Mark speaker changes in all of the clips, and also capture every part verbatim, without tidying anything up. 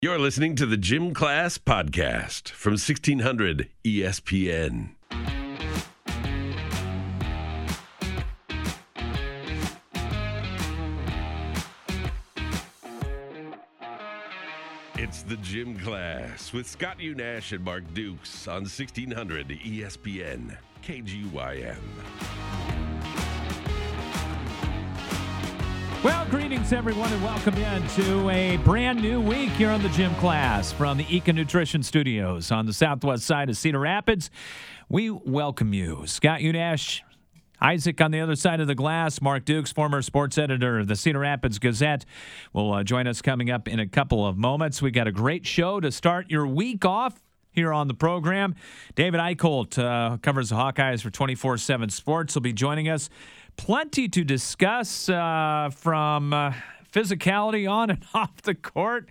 Speaker 1: You're listening to the Gym Class Podcast from sixteen hundred E S P N. It's the Gym Class with Scott Unash and Mark Dukes on sixteen hundred E S P N K G Y M.
Speaker 2: Well, greetings, everyone, and welcome in to a brand new week here on the Gym Class from the Eka Nutrition Studios on the southwest side of Cedar Rapids. We welcome you. Scott Unash, Isaac on the other side of the glass, Mark Dukes, former sports editor of the Cedar Rapids Gazette, will uh, join us coming up in a couple of moments. We got a great show to start your week off here on the program. David Eicholt uh, covers the Hawkeyes for twenty-four seven Sports, will be joining us. Plenty to discuss uh, from uh, physicality on and off the court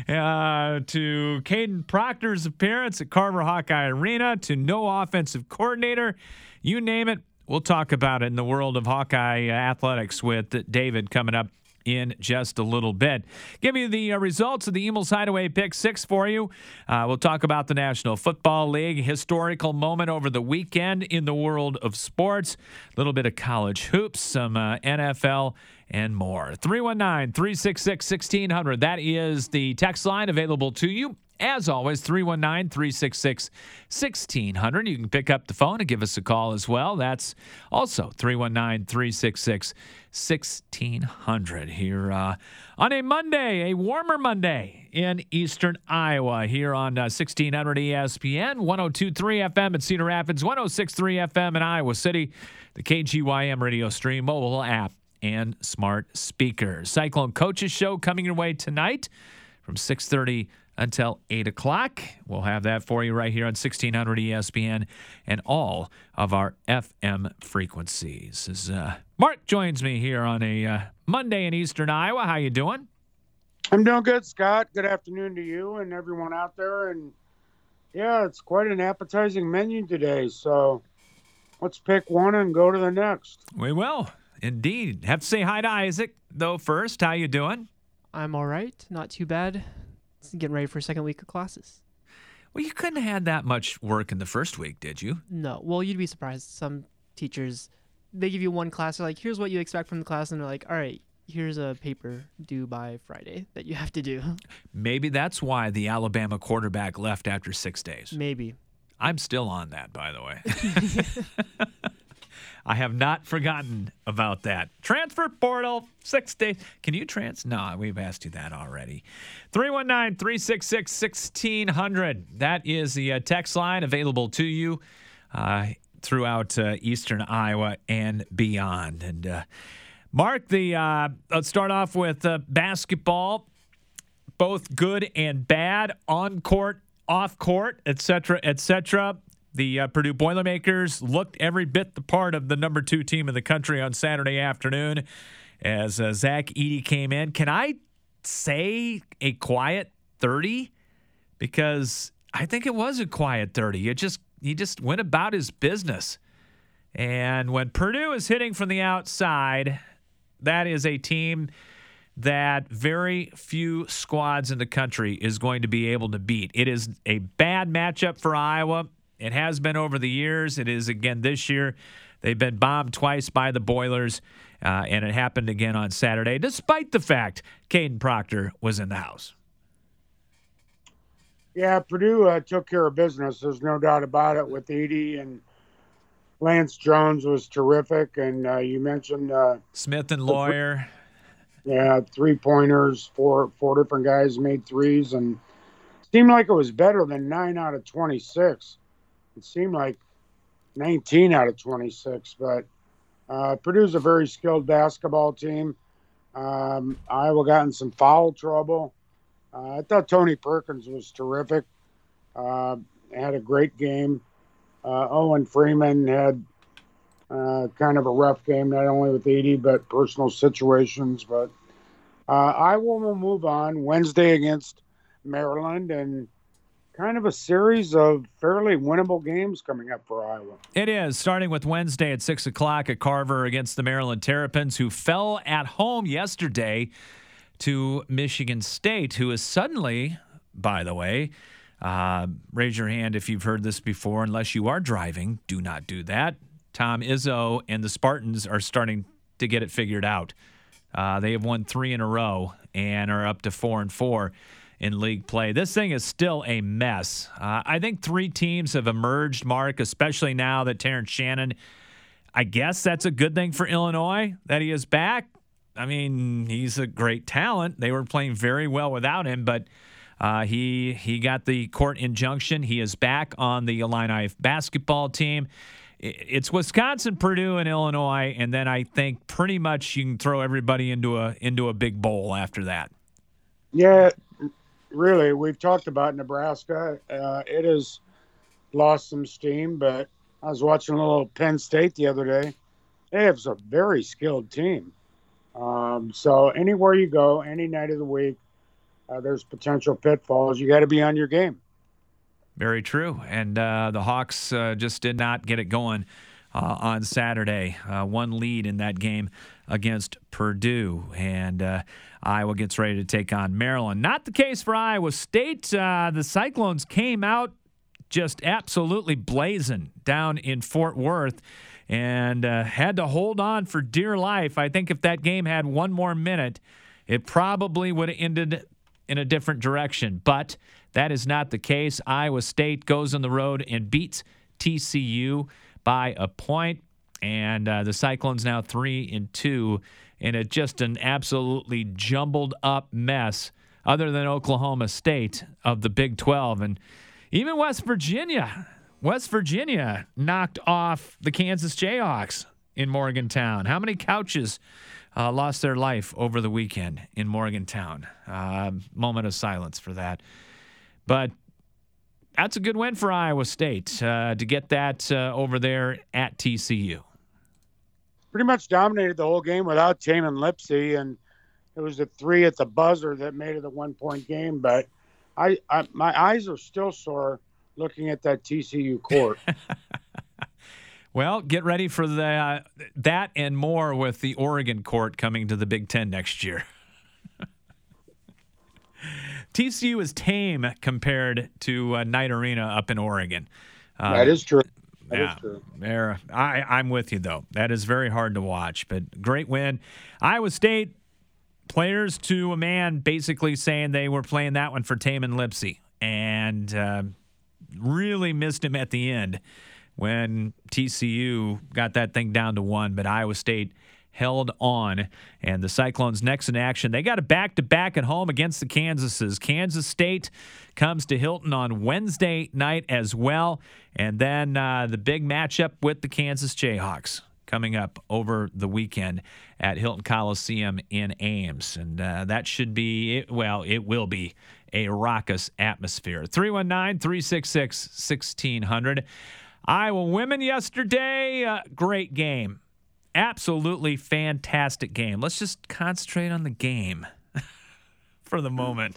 Speaker 2: uh, to Caden Proctor's appearance at Carver Hawkeye Arena to no offensive coordinator. You name it, we'll talk about it in the world of Hawkeye athletics with David coming up in just a little bit. Give you the uh, results of the Emil's Hideaway Pick Six for you. Uh, we'll talk about the National Football League, historical moment over the weekend in the world of sports, a little bit of college hoops, some uh, N F L, and more. three one nine, three six six, one six zero zero. That is the text line available to you. As always, three one nine, three six six, one six zero zero. You can pick up the phone and give us a call as well. That's also three one nine, three six six, one six zero zero here uh, on a Monday, a warmer Monday in eastern Iowa here on uh, sixteen hundred E S P N, one oh two point three F M at Cedar Rapids, one oh six point three F M in Iowa City, the K G Y M radio stream, mobile app, and smart speakers. Cyclone Coaches Show coming your way tonight from six thirty until eight o'clock. We'll have that for you right here on sixteen hundred E S P N and all of our F M frequencies. As uh, Mark joins me here on a uh, Monday in eastern Iowa. How you doing?
Speaker 3: I'm doing good, Scott. Good afternoon to you and everyone out there. And yeah, it's quite an appetizing menu today. So let's pick one and go to the next.
Speaker 2: We will, indeed. Have to say hi to Isaac, though, first. How you doing?
Speaker 4: I'm all right. Not too bad. Getting ready for a second week of classes.
Speaker 2: Well, you couldn't have had that much work in the first week, did you?
Speaker 4: No. Well, you'd be surprised. Some teachers, they give you one class. They're like, here's what you expect from the class. And they're like, all right, here's a paper due by Friday that you have to do.
Speaker 2: Maybe that's why the Alabama quarterback left after six days.
Speaker 4: Maybe.
Speaker 2: I'm still on that, by the way. I have not forgotten about that. Transfer portal, six days. Can you trans? No, we've asked you that already. three one nine, three six six, one six zero zero. That is the uh, text line available to you uh, throughout uh, eastern Iowa and beyond. And uh, Mark, the uh, let's start off with uh, basketball. Both good and bad, on court, off court, et cetera, et cetera. The uh, Purdue Boilermakers looked every bit the part of the number two team in the country on Saturday afternoon as uh, Zach Edey came in. Can I say a quiet thirty? Because I think it was a quiet thirty. It just he just went about his business. And when Purdue is hitting from the outside, that is a team that very few squads in the country is going to be able to beat. It is a bad matchup for Iowa. It has been over the years. It is again this year. They've been bombed twice by the Boilers, uh, and it happened again on Saturday, despite the fact Caden Proctor was in the house.
Speaker 3: Yeah, Purdue uh, took care of business. There's no doubt about it with Edey, and Lance Jones was terrific. And uh, you mentioned uh,
Speaker 2: Smith and Lawyer.
Speaker 3: Yeah, three-pointers, four, four different guys made threes, and it seemed like it was better than nine out of twenty-six. It seemed like nineteen out of twenty-six, but uh, Purdue's a very skilled basketball team. Um, Iowa got in some foul trouble. Uh, I thought Tony Perkins was terrific. Uh, had a great game. Uh, Owen Freeman had uh, kind of a rough game, not only with Edey, but personal situations. But uh, Iowa will move on Wednesday against Maryland, and kind of a series of fairly winnable games coming up for Iowa.
Speaker 2: It is, starting with Wednesday at six o'clock at Carver against the Maryland Terrapins, who fell at home yesterday to Michigan State, who is suddenly by the way. Uh, raise your hand if you've heard this before. Unless you are driving, do not do that. Tom Izzo and the Spartans are starting to get it figured out. Uh, they have won three in a row and are up to four and four in league play. This thing is still a mess. Uh, I think three teams have emerged, Mark, especially now that Terrence Shannon, I guess that's a good thing for Illinois that he is back. I mean, he's a great talent. They were playing very well without him, but uh, he he got the court injunction. He is back on the Illini basketball team. It's Wisconsin, Purdue, and Illinois, and then I think pretty much you can throw everybody into a into a big bowl after that.
Speaker 3: Yeah, really. We've talked about Nebraska. Uh, it has lost some steam, but I was watching a little Penn State the other day. They have a very skilled team. Um, so anywhere you go, any night of the week, uh, there's potential pitfalls. You got to be on your game.
Speaker 2: Very true. And uh, the Hawks uh, just did not get it going uh, on Saturday. Uh, one lead in that game against Purdue. And uh, Iowa gets ready to take on Maryland. Not the case for Iowa State. Uh, the Cyclones came out just absolutely blazing down in Fort Worth and uh, had to hold on for dear life. I think if that game had one more minute, it probably would have ended in a different direction. But that is not the case. Iowa State goes on the road and beats T C U by a point, and uh, the Cyclones now three and two in a just an absolutely jumbled up mess, other than Oklahoma State of the Big twelve, and even West Virginia. West Virginia knocked off the Kansas Jayhawks in Morgantown. How many couches uh, lost their life over the weekend in Morgantown? Uh, moment of silence for that. But that's a good win for Iowa State uh, to get that uh, over there at T C U.
Speaker 3: Pretty much dominated the whole game without Tamin Lipsey, and it was a three at the buzzer that made it a one-point game. But I, I my eyes are still sore looking at that T C U court.
Speaker 2: Well, get ready for the uh, that and more with the Oregon court coming to the Big Ten next year. T C U is tame compared to uh, Knight Arena up in Oregon. Uh,
Speaker 3: that is true. That
Speaker 2: yeah,
Speaker 3: is true.
Speaker 2: There, I, I'm with you, though. That is very hard to watch, but great win. Iowa State players to a man basically saying they were playing that one for Tamin Lipsey and uh, really missed him at the end when T C U got that thing down to one, but Iowa State held on, and the Cyclones next in action. They got a back-to-back at home against the Kansases. Kansas State comes to Hilton on Wednesday night as well, and then uh, the big matchup with the Kansas Jayhawks coming up over the weekend at Hilton Coliseum in Ames, and uh, that should be, well, it will be a raucous atmosphere. three one nine, three six six, one six zero zero. Iowa women yesterday, uh, great game. Absolutely fantastic game. Let's just concentrate on the game for the moment.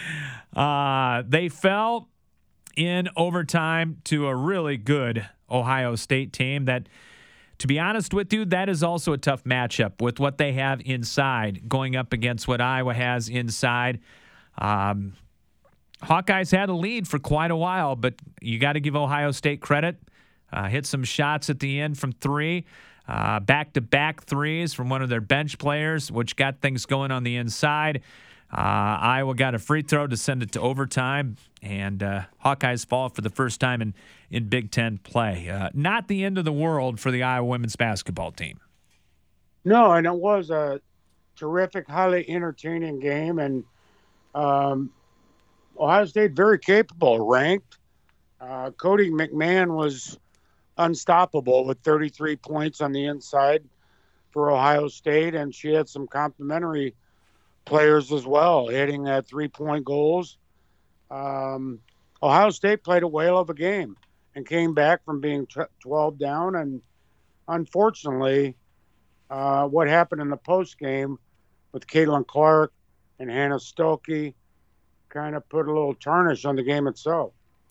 Speaker 2: Uh, they fell in overtime to a really good Ohio State team that, to be honest with you, that is also a tough matchup with what they have inside going up against what Iowa has inside. Um, Hawkeyes had a lead for quite a while, but you got to give Ohio State credit. Uh, hit some shots at the end from three. Uh, back-to-back threes from one of their bench players, which got things going on the inside. Uh, Iowa got a free throw to send it to overtime, and uh, Hawkeyes fall for the first time in, in Big Ten play. Uh, not the end of the world for the Iowa women's basketball team.
Speaker 3: No, and it was a terrific, highly entertaining game, and um, Ohio State very capable, ranked. Uh, Cody McMahon was unstoppable with thirty-three points on the inside for Ohio State, and she had some complimentary players as well, hitting uh, three-point goals. Um, Ohio State played a whale of a game and came back from being twelve down, and unfortunately, uh, what happened in the post-game with Caitlin Clark and Hannah Stuelke kind of put a little tarnish on the game itself.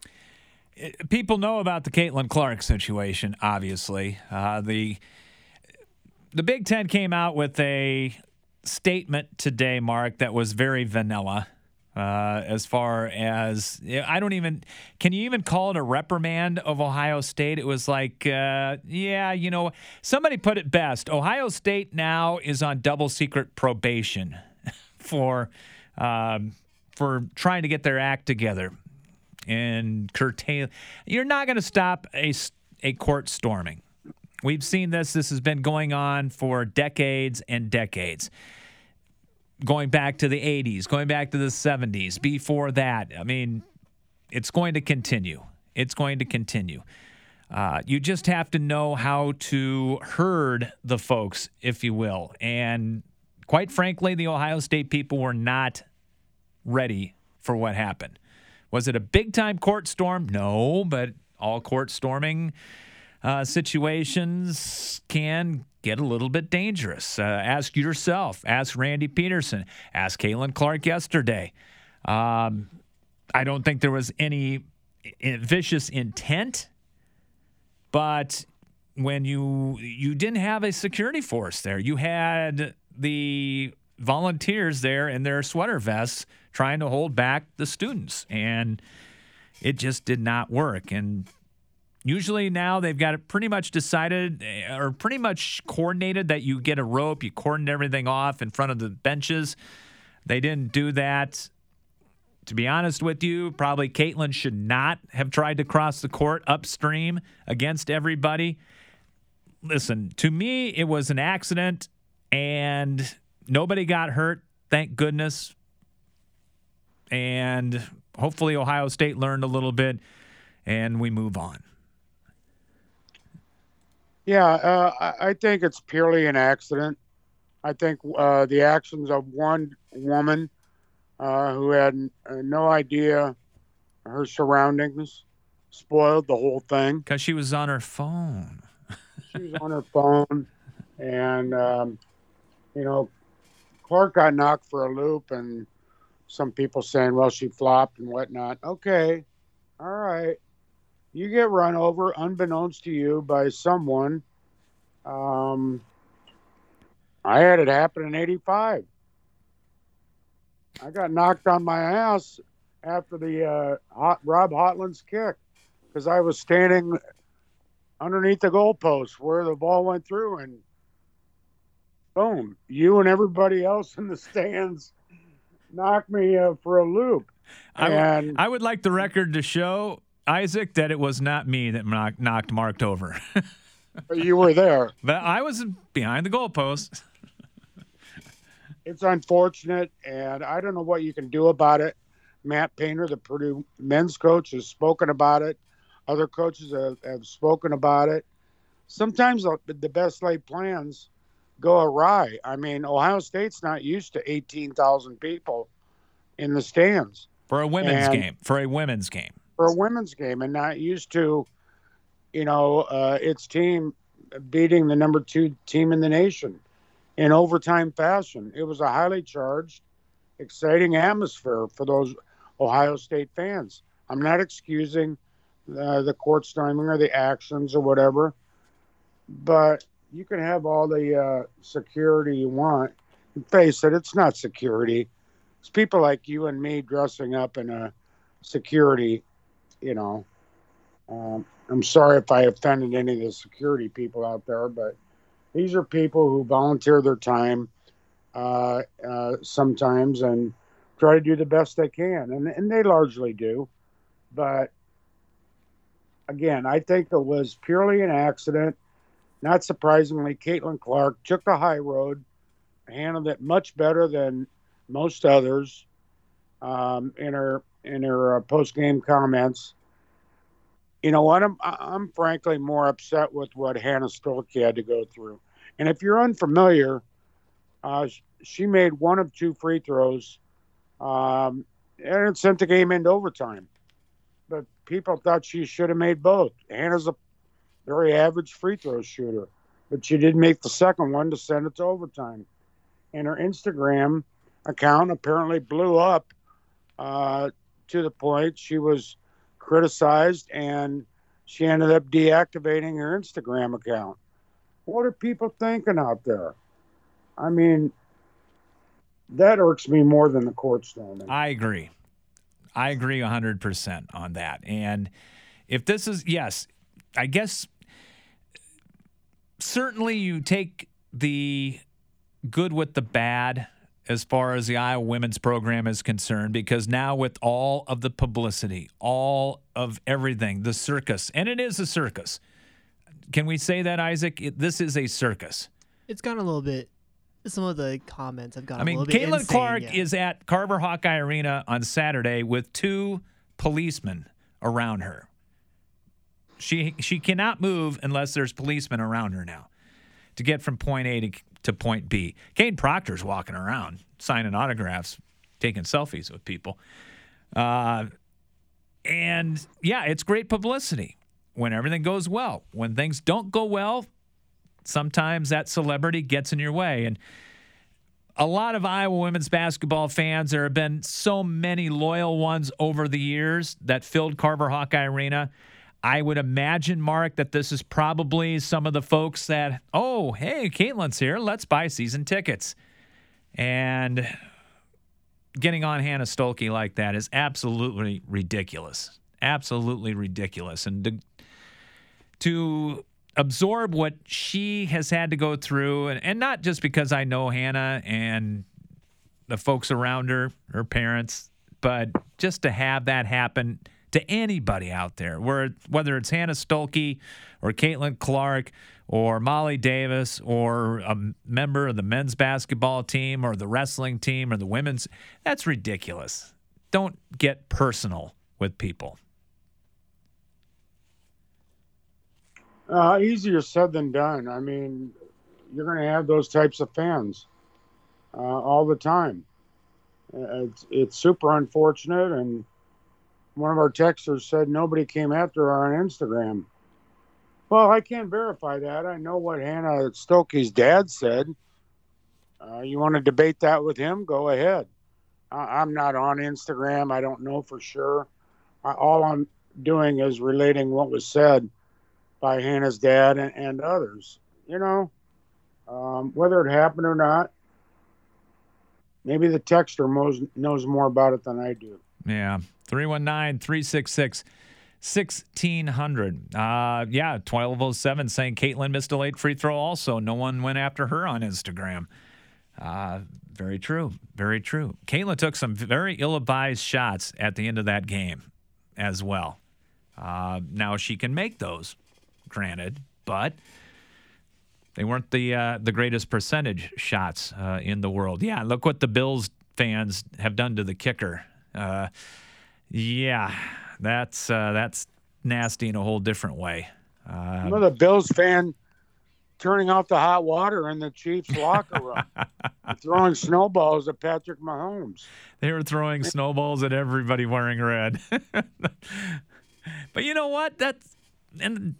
Speaker 2: People know about the Caitlin Clark situation, obviously. Uh, the the Big Ten came out with a statement today, Mark, that was very vanilla. Uh, as far as I don't even can you even call it a reprimand of Ohio State? It was like, uh, yeah, you know, somebody put it best. Ohio State now is on double secret probation for um, for trying to get their act together and curtail. You're not going to stop a a court storming. We've seen this. This has been going on for decades and decades. Going back to the eighties, going back to the seventies, before that. I mean, it's going to continue. It's going to continue. Uh, you just have to know how to herd the folks, if you will. And quite frankly, the Ohio State people were not ready for what happened. Was it a big-time court storm? No, but all court storming uh, situations can get a little bit dangerous. Uh, ask yourself. Ask Randy Peterson. Ask Caitlin Clark yesterday. Um, I don't think there was any vicious intent, but when you you didn't have a security force there, you had the volunteers there in their sweater vests trying to hold back the students, and it just did not work. And usually now they've got it pretty much decided or pretty much coordinated that you get a rope, you cordon everything off in front of the benches. They didn't do that. To be honest with you, probably Caitlin should not have tried to cross the court upstream against everybody. Listen, to me, it was an accident, and nobody got hurt, thank goodness. And hopefully Ohio State learned a little bit, and we move on.
Speaker 3: Yeah, uh, I think it's purely an accident. I think uh, the actions of one woman uh, who had uh, no idea her surroundings spoiled the whole thing.
Speaker 2: Because she was on her phone.
Speaker 3: She was on her phone, and, um, you know, Clark got knocked for a loop, and some people saying, well, she flopped and whatnot. Okay, all right. You get run over, unbeknownst to you, by someone. Um, I had it happen in eighty-five. I got knocked on my ass after the uh, Hot, Rob Hotland's kick because I was standing underneath the goalpost where the ball went through, and boom, you and everybody else in the stands knocked me uh, for a loop.
Speaker 2: I,
Speaker 3: and
Speaker 2: w- I would like the record to show, Isaac, that it was not me that knocked, knocked Mark over.
Speaker 3: You were there.
Speaker 2: But I was behind the goalpost.
Speaker 3: It's unfortunate, and I don't know what you can do about it. Matt Painter, the Purdue men's coach, has spoken about it. Other coaches have, have spoken about it. Sometimes the, the best laid plans go awry. I mean, Ohio State's not used to eighteen thousand people in the stands.
Speaker 2: For a women's
Speaker 3: and,
Speaker 2: game. For a women's game.
Speaker 3: For a women's game, and not used to, you know, uh, its team beating the number two team in the nation in overtime fashion. It was a highly charged, exciting atmosphere for those Ohio State fans. I'm not excusing uh, the court storming or the actions or whatever, but you can have all the uh, security you want. And face it, it's not security. It's people like you and me dressing up in a security, you know. Um, I'm sorry if I offended any of the security people out there, but these are people who volunteer their time uh, uh, sometimes and try to do the best they can, and, and they largely do. But, again, I think it was purely an accident. Not surprisingly, Caitlin Clark took the high road, handled it much better than most others um, in her in her uh, post-game comments. You know what? I'm I'm frankly more upset with what Hannah Stolke had to go through. And if you're unfamiliar, uh, she made one of two free throws, um, and it sent the game into overtime. But people thought she should have made both. Hannah's a very average free throw shooter, but she did make the second one to send it to overtime. And her Instagram account apparently blew up uh, to the point she was criticized, and she ended up deactivating her Instagram account. What are people thinking out there? I mean, that irks me more than the court storming.
Speaker 2: I agree. I agree one hundred percent on that. And if this is, yes, I guess certainly you take the good with the bad as far as the Iowa women's program is concerned, because now with all of the publicity, all of everything, the circus, and it is a circus. Can we say that, Isaac? It, this is a circus.
Speaker 4: It's gotten a little bit. Some of the comments have gotten
Speaker 2: I mean,
Speaker 4: a little bit
Speaker 2: Caitlin
Speaker 4: insane,
Speaker 2: Clark
Speaker 4: yeah.
Speaker 2: is at Carver Hawkeye Arena on Saturday with two policemen around her. She she cannot move unless there's policemen around her now to get from point A to, to point B. Kane Proctor's walking around, signing autographs, taking selfies with people. Uh, and, yeah, it's great publicity when everything goes well. When things don't go well, sometimes that celebrity gets in your way. And a lot of Iowa women's basketball fans, there have been so many loyal ones over the years that filled Carver Hawkeye Arena. I would imagine, Mark, that this is probably some of the folks that, oh, hey, Caitlin's here. Let's buy season tickets. And getting on Hannah Stolke like that is absolutely ridiculous. Absolutely ridiculous. And to, to absorb what she has had to go through, and, and not just because I know Hannah and the folks around her, her parents, but just to have that happen to anybody out there, where whether it's Hannah Stolke or Caitlin Clark or Molly Davis or a member of the men's basketball team or the wrestling team or the women's, that's ridiculous. Don't get personal with people.
Speaker 3: Uh, easier said than done. I mean, you're going to have those types of fans uh, all the time. Uh, it's, it's super unfortunate, and one of our texters said nobody came after her on Instagram. Well, I can't verify that. I know what Hannah Stolke's dad said. Uh, you want to debate that with him? Go ahead. I, I'm not on Instagram. I don't know for sure. I, all I'm doing is relating what was said by Hannah's dad and, and others. You know, um, whether it happened or not, maybe the texter knows, knows more about it than I do.
Speaker 2: Yeah. three one nine, three six six, one six zero zero. Uh, yeah, twelve oh seven saying Caitlin missed a late free throw also. No one went after her on Instagram. Uh, very true. Very true. Caitlin took some very ill-advised shots at the end of that game as well. Uh, now she can make those, granted, but they weren't the uh, the greatest percentage shots uh, in the world. Yeah, look what the Bills fans have done to the kicker. Uh, yeah, that's uh, that's nasty in a whole different way. Uh,
Speaker 3: You know, the Bills fan turning off the hot water in the Chiefs locker room, throwing snowballs at Patrick Mahomes.
Speaker 2: They were throwing snowballs at everybody wearing red. But you know what? That's and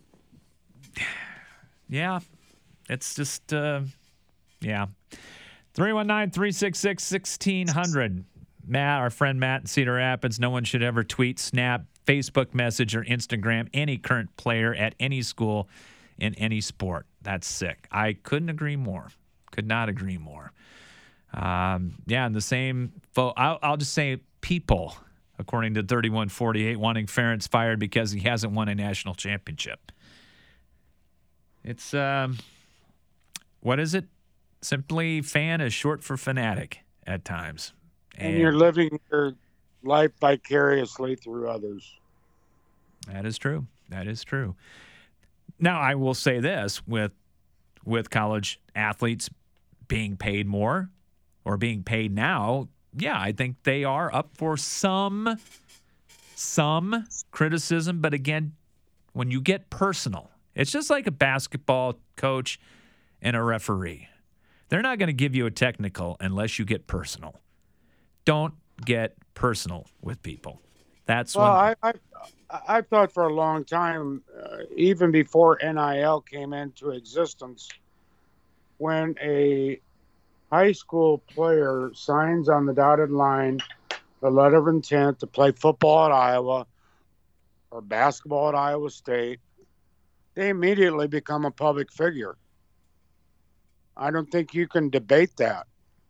Speaker 2: yeah, it's just uh, yeah. three one nine, three six six, one six zero zero. Matt, our friend Matt in Cedar Rapids, no one should ever tweet, snap, Facebook message, or Instagram any current player at any school in any sport. That's sick. I couldn't agree more. Could not agree more. Um, yeah, and the same, fo- I'll, I'll just say people, according to thirty-one forty-eight, wanting Ferentz fired because he hasn't won a national championship. It's, um, what is it? Simply fan is short for fanatic at times.
Speaker 3: And you're living your life vicariously through others.
Speaker 2: That is true. That is true. Now, I will say this, with with college athletes being paid more or being paid now, yeah, I think they are up for some some criticism. But again, when you get personal, it's just like a basketball coach and a referee. They're not going to give you a technical unless you get personal. Don't get personal with people. That's
Speaker 3: well,
Speaker 2: when...
Speaker 3: I, I I thought for a long time, uh, even before N I L came into existence, when a high school player signs on the dotted line the letter of intent to play football at Iowa or basketball at Iowa State, they immediately become a public figure. I don't think you can debate that.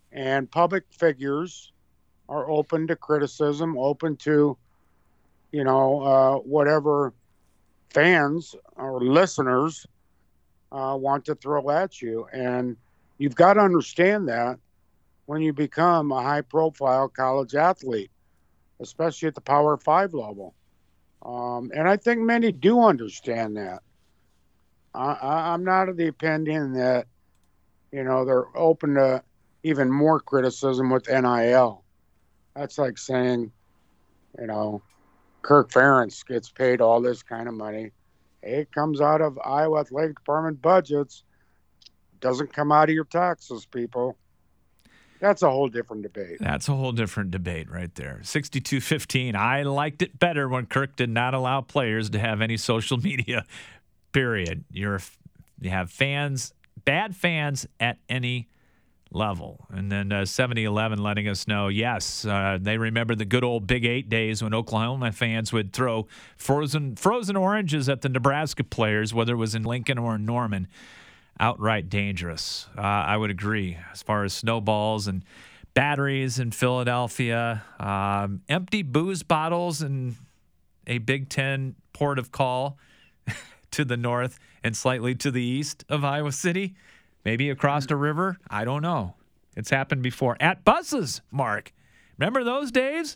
Speaker 3: And public figures are open to criticism, open to, you know, uh, whatever fans or listeners uh, want to throw at you. And you've got to understand that when you become a high-profile college athlete, especially at the Power Five level. Um, and I think many do understand that. I, I, I'm not of the opinion that, you know, they're open to even more criticism with N I L. That's like saying, you know, Kirk Ferentz gets paid all this kind of money. It comes out of Iowa Athletic Department budgets. Doesn't come out of your taxes, people. That's a whole different debate.
Speaker 2: That's a whole different debate right there. sixty-two fifteen. I liked it better when Kirk did not allow players to have any social media, period. You're, you have fans, bad fans at any level. And then uh, seventy eleven letting us know, yes, uh, they remember the good old Big Eight days when Oklahoma fans would throw frozen frozen oranges at the Nebraska players, whether it was in Lincoln or in Norman. Outright dangerous. Uh, I would agree. As far as snowballs and batteries in Philadelphia, um, empty booze bottles and a Big Ten port of call to the north and slightly to the east of Iowa City, maybe across a river. I don't know. It's happened before. At buses, Mark. Remember those days?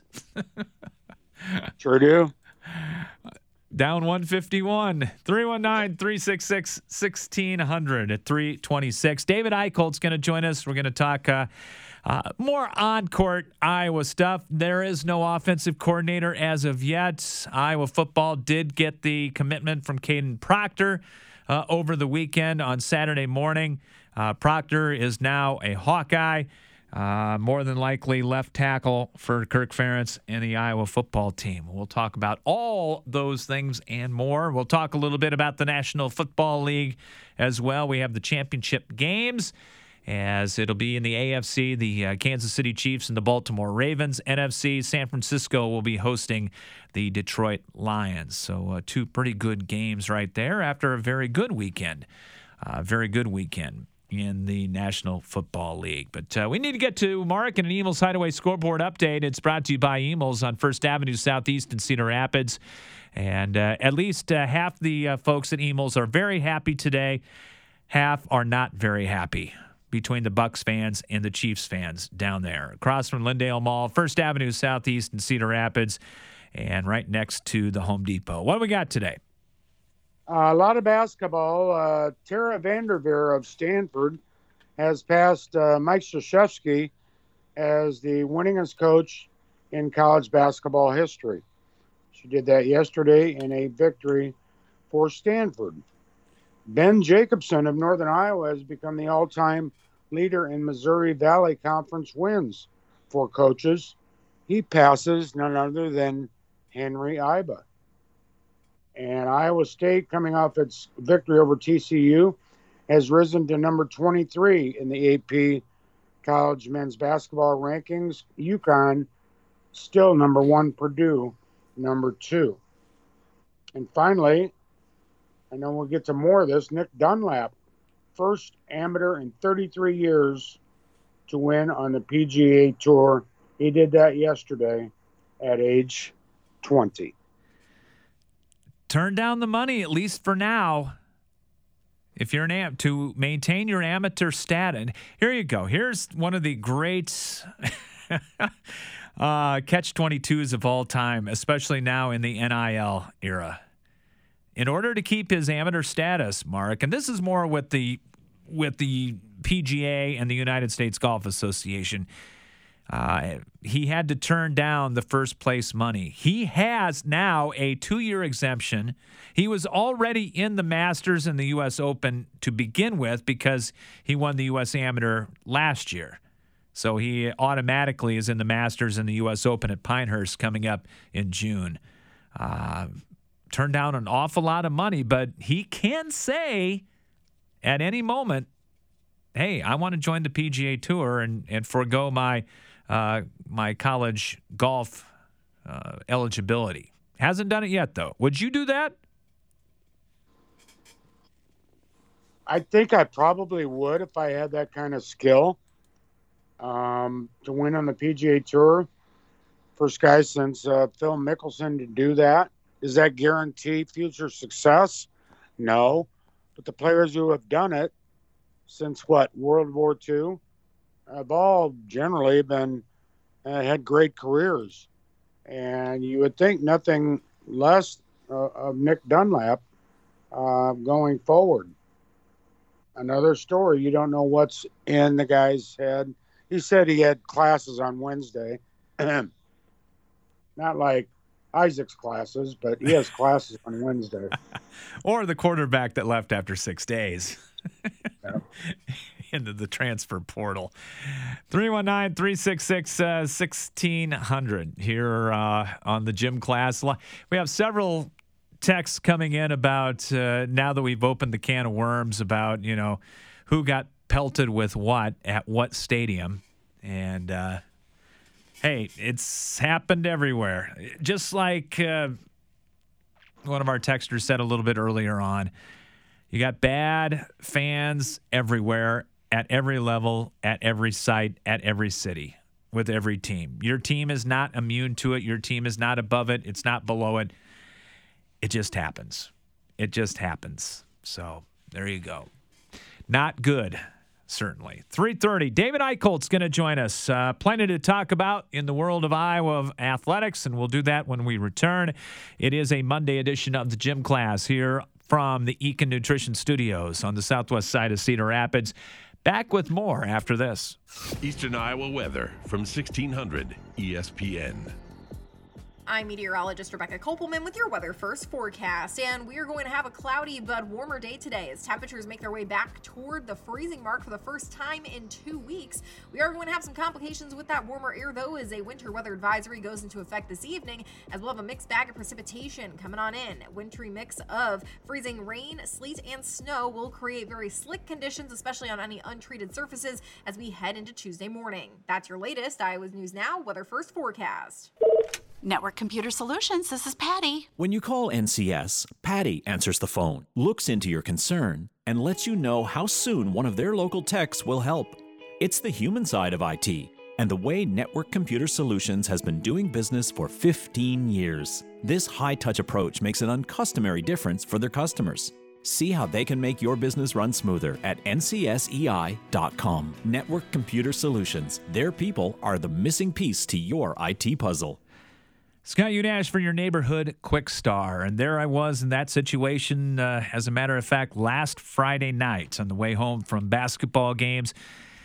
Speaker 3: Sure do.
Speaker 2: Down one fifty-one, three one nine, three six six, one six zero zero at three twenty-six. David Eicholt's going to join us. We're going to talk uh, uh, more on-court Iowa stuff. There is no offensive coordinator as of yet. Iowa football did get the commitment from Caden Proctor uh, over the weekend on Saturday morning. Uh, Proctor is now a Hawkeye. Uh, more than likely left tackle for Kirk Ferentz and the Iowa football team. We'll talk about all those things and more. We'll talk a little bit about the National Football League as well. We have the championship games, as it'll be in the A F C, the uh, Kansas City Chiefs and the Baltimore Ravens. N F C, San Francisco will be hosting the Detroit Lions. So uh, two pretty good games right there after a very good weekend. Uh, very good weekend in the National Football League. But uh, we need to get to Mark and an Emils Hideaway scoreboard update. It's brought to you by Emils on First Avenue Southeast in Cedar Rapids. And uh, at least uh, half the uh, folks at Emils are very happy today. Half are not very happy between the Bucks fans and the Chiefs fans down there. Across from Lindale Mall, First Avenue Southeast in Cedar Rapids, and right next to the Home Depot. What do we got today?
Speaker 3: Uh, a lot of basketball. Uh, Tara Vanderveer of Stanford has passed uh, Mike Krzyzewski as the winningest coach in college basketball history. She did that yesterday in a victory for Stanford. Ben Jacobson of Northern Iowa has become the all-time leader in Missouri Valley Conference wins for coaches. He passes none other than Henry Iba. And Iowa State, coming off its victory over T C U, has risen to number twenty-three in the A P college men's basketball rankings. UConn, still number one. Purdue, number two. And finally, I know we'll get to more of this, Nick Dunlap, first amateur in thirty-three years to win on the P G A Tour. He did that yesterday at age twenty.
Speaker 2: Turn down the money, at least for now, if you're an am to maintain your amateur status. Here you go. Here's one of the great uh, catch twenty-twos of all time, especially now in the N I L era. In order to keep his amateur status, Mark, and this is more with the with the P G A and the United States Golf Association, Uh, he had to turn down the first place money. He has now a two-year exemption. He was already in the Masters and the U S Open to begin with because he won the U S Amateur last year. So he automatically is in the Masters and the U S Open at Pinehurst coming up in June. Uh, turned down an awful lot of money, but he can say at any moment, hey, I want to join the P G A Tour and, and forego my uh, my college golf uh, eligibility. Hasn't done it yet, though. Would you do that?
Speaker 3: I think I probably would if I had that kind of skill. um, to win on the P G A Tour. First guy since uh, Phil Mickelson to do that. Does that guarantee future success? No. But the players who have done it since, what, World War Two, have all generally been uh, had great careers. And you would think nothing less uh, of Nick Dunlap uh, going forward. Another story, you don't know what's in the guy's head. He said he had classes on Wednesday. Not like Isaac's classes, but he has classes on Wednesday.
Speaker 2: Or the quarterback that left after six days
Speaker 3: Yeah.
Speaker 2: into the transfer portal. three one nine, three six six, one six zero zero here uh, on the gym class. We have several texts coming in about uh, now that we've opened the can of worms about, you know, who got pelted with what at what stadium. And, uh, hey, it's happened everywhere. Just like uh, one of our texters said a little bit earlier on, you got bad fans everywhere, at every level, at every site, at every city, with every team. Your team is not immune to it. Your team is not above it. It's not below it. It just happens. It just happens. So there you go. Not good. Certainly. three thirty, David Eicholt's going to join us. Uh, plenty to talk about in the world of Iowa athletics, and we'll do that when we return. It is a Monday edition of the Gym Class here from the Eakin Nutrition Studios on the southwest side of Cedar Rapids. Back with more after this.
Speaker 1: Eastern Iowa weather from sixteen hundred E S P N.
Speaker 5: I'm meteorologist Rebecca Kopelman with your Weather First forecast, and we are going to have a cloudy but warmer day today as temperatures make their way back toward the freezing mark for the first time in two weeks. We are going to have some complications with that warmer air, though, as a winter weather advisory goes into effect this evening, as we'll have a mixed bag of precipitation coming on in. A wintry mix of freezing rain, sleet, and snow will create very slick conditions, especially on any untreated surfaces as we head into Tuesday morning. That's your latest Iowa's News Now Weather First forecast.
Speaker 6: Network Computer Solutions, this is Patty.
Speaker 7: When you call N C S, Patty answers the phone, looks into your concern, and lets you know how soon one of their local techs will help. It's the human side of I T, and the way Network Computer Solutions has been doing business for fifteen years. This high-touch approach makes an uncustomary difference for their customers. See how they can make your business run smoother at N C S E I dot com. Network Computer Solutions. Their people are the missing piece to your I T puzzle.
Speaker 2: Scott Unash for your neighborhood quick star. And there I was in that situation, uh, as a matter of fact, last Friday night on the way home from basketball games.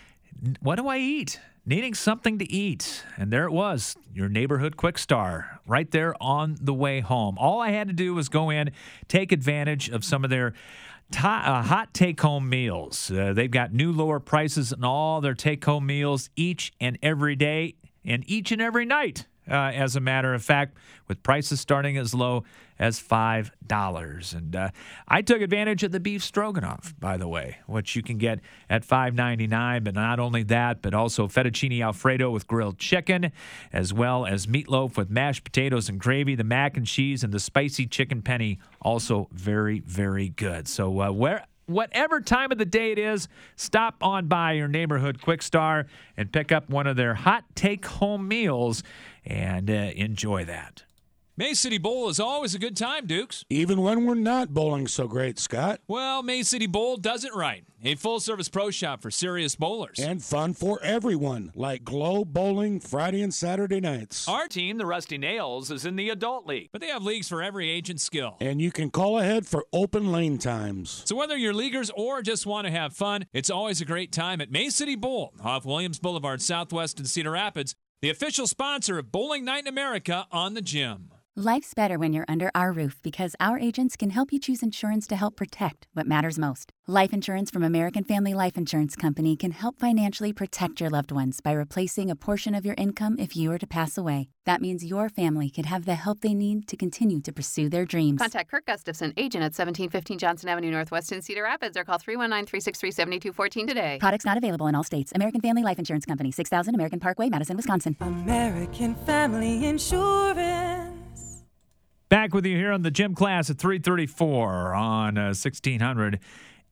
Speaker 2: What do I eat? Needing something to eat. And there it was, your neighborhood quick star, right there on the way home. All I had to do was go in, take advantage of some of their t- uh, hot take-home meals. Uh, they've got new lower prices on all their take-home meals each and every day and each and every night. Uh, as a matter of fact, with prices starting as low as five dollars. And uh, I took advantage of the beef stroganoff, by the way, which you can get at five ninety-nine. But not only that, but also fettuccine Alfredo with grilled chicken, as well as meatloaf with mashed potatoes and gravy, the mac and cheese, and the spicy chicken penny, also very, very good. So uh, where... Whatever time of the day it is, stop on by your neighborhood Quick Star and pick up one of their hot take-home meals and uh, enjoy that.
Speaker 8: May City Bowl is always a good time, Dukes.
Speaker 9: Even when we're not bowling so great, Scott.
Speaker 8: Well, May City Bowl does it right. A full-service pro shop for serious bowlers.
Speaker 9: And fun for everyone, like Globe Bowling Friday and Saturday nights.
Speaker 2: Our team, the Rusty Nails, is in the Adult League.
Speaker 8: But they have leagues for every age and skill.
Speaker 9: And you can call ahead for open lane times.
Speaker 8: So whether you're leaguers or just want to have fun, it's always a great time at May City Bowl off Williams Boulevard Southwest in Cedar Rapids, the official sponsor of Bowling Night in America on the Gym.
Speaker 10: Life's better when you're under our roof because our agents can help you choose insurance to help protect what matters most. Life insurance from American Family Life Insurance Company can help financially protect your loved ones by replacing a portion of your income if you were to pass away. That means your family can have the help they need to continue to pursue their dreams.
Speaker 11: Contact Kirk Gustafson, agent at seventeen fifteen Johnson Avenue Northwest in Cedar Rapids, or call three one nine, three six three, seven two one four today.
Speaker 10: Products not available in all states. American Family Life Insurance Company, six thousand American Parkway, Madison, Wisconsin.
Speaker 12: American Family Insurance.
Speaker 2: Back with you here on the Gym Class at three thirty-four on uh, sixteen hundred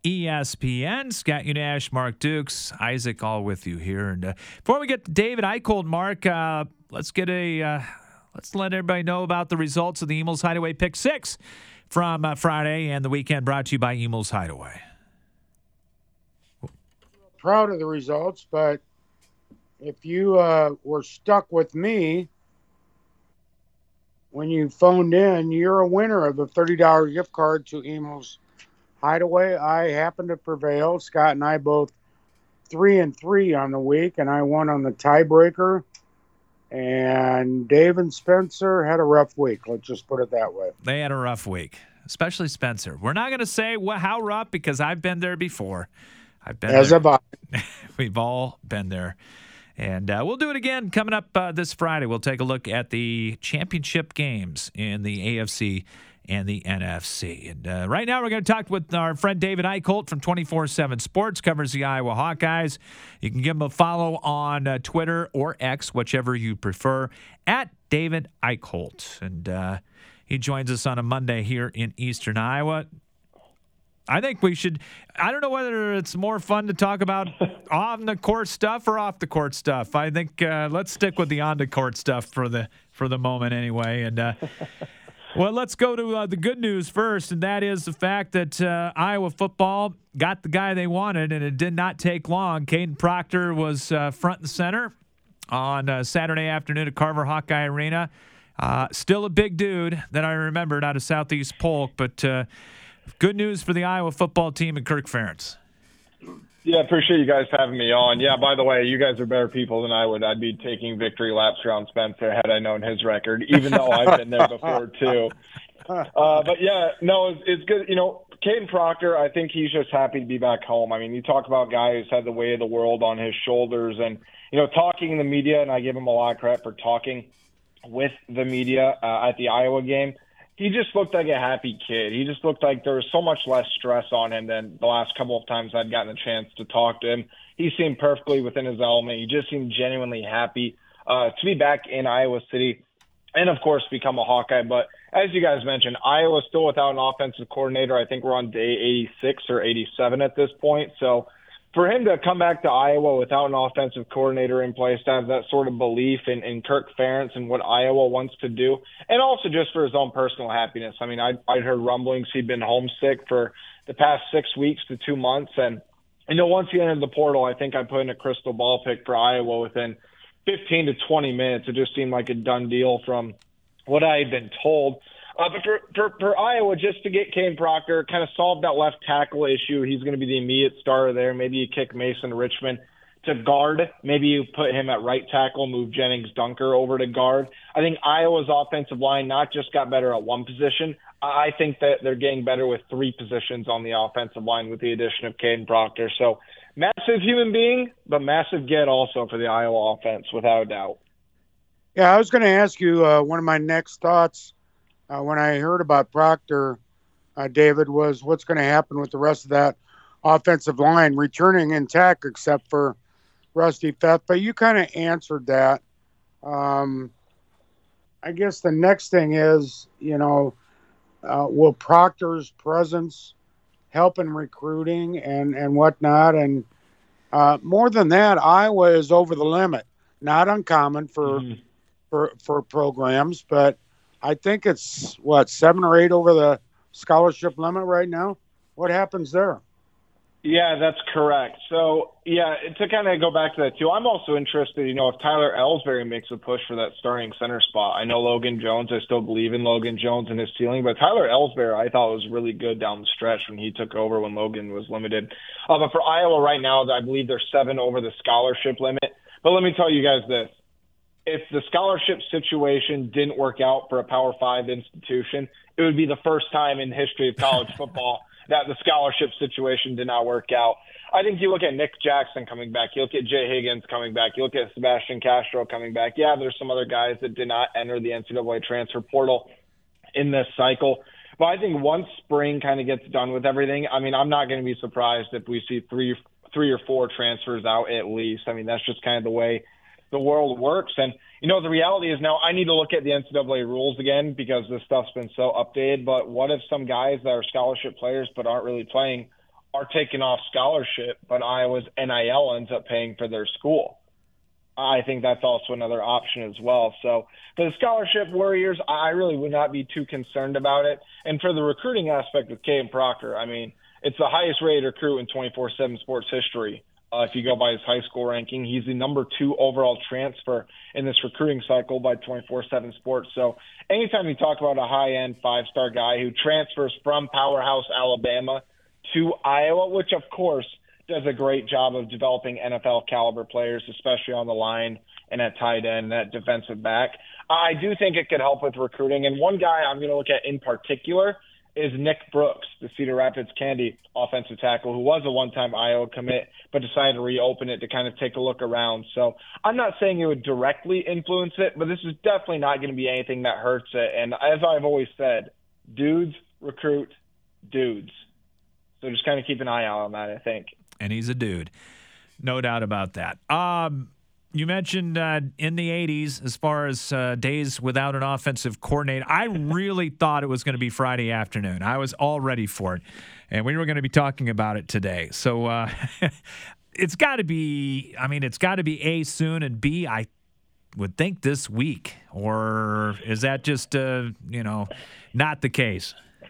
Speaker 2: E S P N. Scott Unash, Mark Dukes, Isaac, all with you here. And uh, before we get to David Eicholt, Mark, uh, let's get a uh, let's let everybody know about the results of the Emil's Hideaway Pick Six from uh, Friday and the weekend, brought to you by Emil's Hideaway.
Speaker 3: Proud of the results, but if you uh, were stuck with me when you phoned in, you're a winner of a thirty dollars gift card to Emil's Hideaway. I happened to prevail. Scott and I both three and three on the week, and I won on the tiebreaker. And Dave and Spencer had a rough week. Let's just put it that way.
Speaker 2: They had a rough week, especially Spencer. We're not going to say wh- how rough because I've been there before. I've been
Speaker 3: As
Speaker 2: there.
Speaker 3: have I.
Speaker 2: We've all been there. And uh, we'll do it again coming up uh, this Friday. We'll take a look at the championship games in the A F C and the N F C. And uh, right now we're going to talk with our friend David Eicholt from twenty-four seven Sports, covers the Iowa Hawkeyes. You can give him a follow on uh, Twitter or X, whichever you prefer, at David Eicholt. And uh, he joins us on a Monday here in Eastern Iowa. I think we should – I don't know whether it's more fun to talk about on-the-court stuff or off-the-court stuff. I think uh, let's stick with the on-the-court stuff for the for the moment anyway. And, uh, well, let's go to uh, the good news first, and that is the fact that uh, Iowa football got the guy they wanted, and it did not take long. Caden Proctor was uh, front and center on uh, Saturday afternoon at Carver Hawkeye Arena. Uh, still a big dude that I remembered out of Southeast Polk, but uh, – good news for the Iowa football team and Kirk Ferentz.
Speaker 13: Yeah, appreciate you guys having me on. Yeah, by the way, you guys are better people than I would. I'd be taking victory laps around Spencer had I known his record, even though I've been there before too. Uh, but yeah, no, it's, it's good. You know, Caden Proctor, I think he's just happy to be back home. I mean, you talk about a guy who's had the weight of the world on his shoulders and, you know, talking in the media, and I give him a lot of credit for talking with the media uh, at the Iowa game. He just looked like a happy kid. He just looked like there was so much less stress on him than the last couple of times I'd gotten a chance to talk to him. He seemed perfectly within his element. He just seemed genuinely happy uh, to be back in Iowa City and, of course, become a Hawkeye. But as you guys mentioned, Iowa's still without an offensive coordinator. I think we're on day eighty-six or eighty-seven at this point. So for him to come back to Iowa without an offensive coordinator in place, to have that sort of belief in, in Kirk Ferentz and what Iowa wants to do, and also just for his own personal happiness. I mean, I'd, I'd heard rumblings he'd been homesick for the past six weeks to two months. And, you know, once he entered the portal, I think I put in a crystal ball pick for Iowa within fifteen to twenty minutes. It just seemed like a done deal from what I had been told. Uh, but for, for, for Iowa, just to get Caden Proctor, kind of solve that left tackle issue, he's going to be the immediate starter there. Maybe you kick Mason Richmond to guard. Maybe you put him at right tackle, move Jennings Dunker over to guard. I think Iowa's offensive line not just got better at one position. I think that they're getting better with three positions on the offensive line with the addition of Caden Proctor. So massive human being, but massive get also for the Iowa offense, without a doubt.
Speaker 3: Yeah, I was going to ask you uh, one of my next thoughts uh, when I heard about Proctor, uh, David, was what's going to happen with the rest of that offensive line returning intact except for Rusty Feth. But you kind of answered that. Um, I guess the next thing is, you know, uh, will Proctor's presence help in recruiting and, and whatnot? And uh, more than that, Iowa is over the limit. Not uncommon for mm-hmm. for for programs, but I think it's, what, seven or eight over the scholarship limit right now? What happens there?
Speaker 13: Yeah, that's correct. So, yeah, to kind of go back to that, too, I'm also interested, you know, if Tyler Ellsbury makes a push for that starting center spot. I know Logan Jones, I still believe in Logan Jones and his ceiling, but Tyler Ellsbury I thought was really good down the stretch when he took over when Logan was limited. Uh, but for Iowa right now, I believe they're seven over the scholarship limit. But let me tell you guys this. If the scholarship situation didn't work out for a Power Five institution, it would be the first time in the history of college football that the scholarship situation did not work out. I think you look at Nick Jackson coming back. You look at Jay Higgins coming back. You look at Sebastian Castro coming back. Yeah, there's some other guys that did not enter the N C double A transfer portal in this cycle. But I think once spring kind of gets done with everything, I mean, I'm not going to be surprised if we see three, three or four transfers out at least. I mean, that's just kind of the way the world works. And, you know, the reality is now I need to look at the N C double A rules again because this stuff's been so updated. But what if some guys that are scholarship players but aren't really playing are taking off scholarship, but Iowa's N I L ends up paying for their school. I think that's also another option as well. So for the scholarship warriors, I really would not be too concerned about it. And for the recruiting aspect with Caden Proctor, I mean, it's the highest rated recruit in twenty-four seven sports history. Uh, if you go by his high school ranking, he's the number two overall transfer in this recruiting cycle by twenty-four seven Sports. So anytime you talk about a high-end five-star guy who transfers from Powerhouse, Alabama to Iowa, which of course does a great job of developing N F L caliber players, especially on the line and at tight end and at defensive back, I do think it could help with recruiting. And one guy I'm going to look at in particular is Nick Brooks, the Cedar Rapids Candy offensive tackle, who was a one-time Iowa commit, but decided to reopen it to kind of take a look around. So I'm not saying it would directly influence it, but this is definitely not going to be anything that hurts it. And as I've always said, dudes recruit dudes. So just kind of keep an eye out on that, I think.
Speaker 2: And he's a dude. No doubt about that. Um, you mentioned uh, in the eighties, as far as uh, days without an offensive coordinator, I really thought it was going to be Friday afternoon. I was all ready for it. And we were going to be talking about it today. So uh, it's got to be, I mean, it's got to be A, soon, and B, I would think this week. Or is that just, uh, you know, not the case?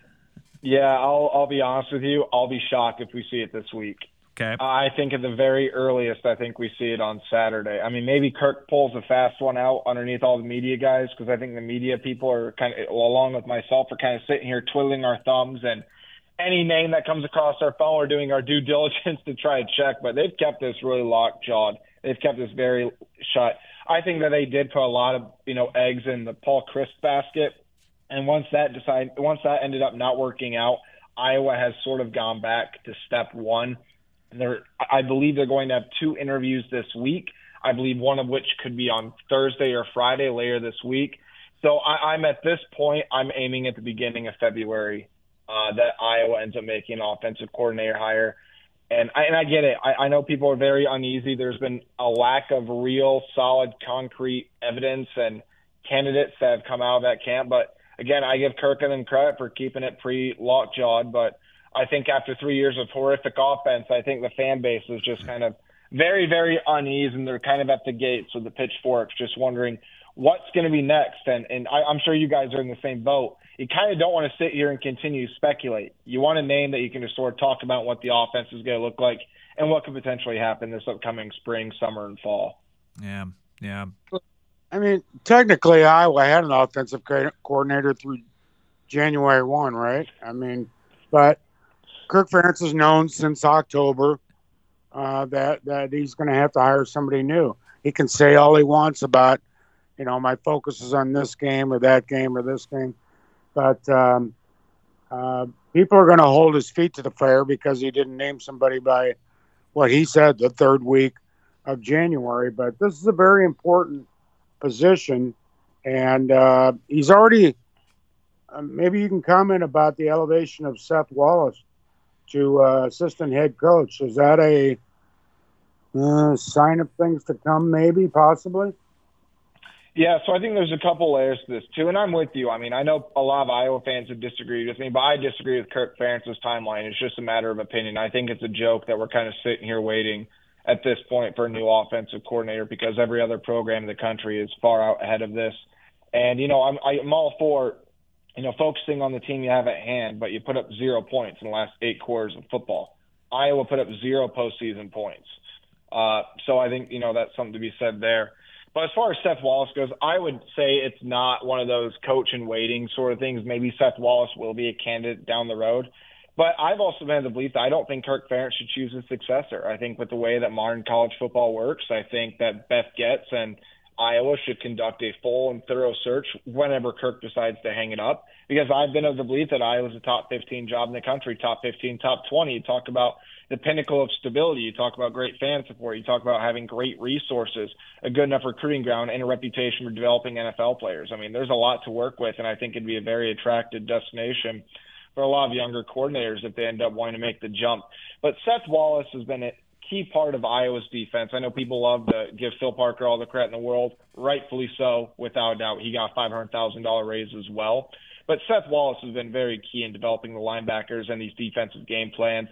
Speaker 13: Yeah, I'll, I'll be honest with you. I'll be shocked if we see it this week.
Speaker 2: Okay.
Speaker 13: I think at the very earliest, I think we see it on Saturday. I mean, maybe Kirk pulls a fast one out underneath all the media guys, because I think the media people are kind of, along with myself, are kind of sitting here twiddling our thumbs, and any name that comes across our phone, we're doing our due diligence to try to check. But they've kept this really locked-jawed. They've kept this very shut. I think that they did put a lot of, you know, eggs in the Paul Chryst basket, and once that decided, once that ended up not working out, Iowa has sort of gone back to step one. They're, I believe they're going to have two interviews this week. I believe one of which could be on Thursday or Friday later this week. So I, I'm at this point, I'm aiming at the beginning of February uh, that Iowa ends up making an offensive coordinator hire. And I, and I get it. I, I know people are very uneasy. There's been a lack of real, solid, concrete evidence and candidates that have come out of that camp. But again, I give Kirkland credit for keeping it pretty lockjawed. But I think after three years of horrific offense, I think the fan base is just kind of very, very uneasy, and they're kind of at the gates with the pitchforks, just wondering what's going to be next. And, and I, I'm sure you guys are in the same boat. You kind of don't want to sit here and continue to speculate. You want a name that you can just sort of talk about what the offense is going to look like and what could potentially happen this upcoming spring, summer, and fall.
Speaker 2: Yeah, yeah.
Speaker 3: I mean, technically, Iowa had an offensive coordinator through January first, right? I mean, but Kirk Ferentz has known since October uh, that that he's going to have to hire somebody new. He can say all he wants about, you know, my focus is on this game or that game or this game, but um, uh, people are going to hold his feet to the fire because he didn't name somebody by what he said the third week of January. But this is a very important position, and uh, he's already. Uh, maybe you can comment about the elevation of Seth Wallace to uh, assistant head coach. Is that a uh, sign of things to come, maybe, possibly?
Speaker 13: Yeah, so I think there's a couple layers to this, too, and I'm with you. I mean, I know a lot of Iowa fans have disagreed with me, but I disagree with Kirk Ferentz's timeline. It's just a matter of opinion. I think it's a joke that we're kind of sitting here waiting at this point for a new offensive coordinator because every other program in the country is far out ahead of this. And, you know, I'm, I'm all for – you know, focusing on the team you have at hand, but you put up zero points in the last eight quarters of football. Iowa put up zero postseason points. Uh, so I think, you know, that's something to be said there. But as far as Seth Wallace goes, I would say it's not one of those coach and waiting sort of things. Maybe Seth Wallace will be a candidate down the road. But I've also been of the belief that I don't think Kirk Ferentz should choose a successor. I think with the way that modern college football works, I think that Beth Goetz and Iowa should conduct a full and thorough search whenever Kirk decides to hang it up, because I've been of the belief that Iowa's a top fifteen job in the country, top fifteen, top twenty. You talk about the pinnacle of stability. You talk about great fan support. You talk about having great resources, a good enough recruiting ground, and a reputation for developing N F L players. I mean, there's a lot to work with, and I think it'd be a very attractive destination for a lot of younger coordinators if they end up wanting to make the jump. But Seth Wallace has been a key part of Iowa's defense. I know people love to give Phil Parker all the credit in the world, rightfully so, without a doubt. He got a five hundred thousand dollars raise as well. But Seth Wallace has been very key in developing the linebackers and these defensive game plans.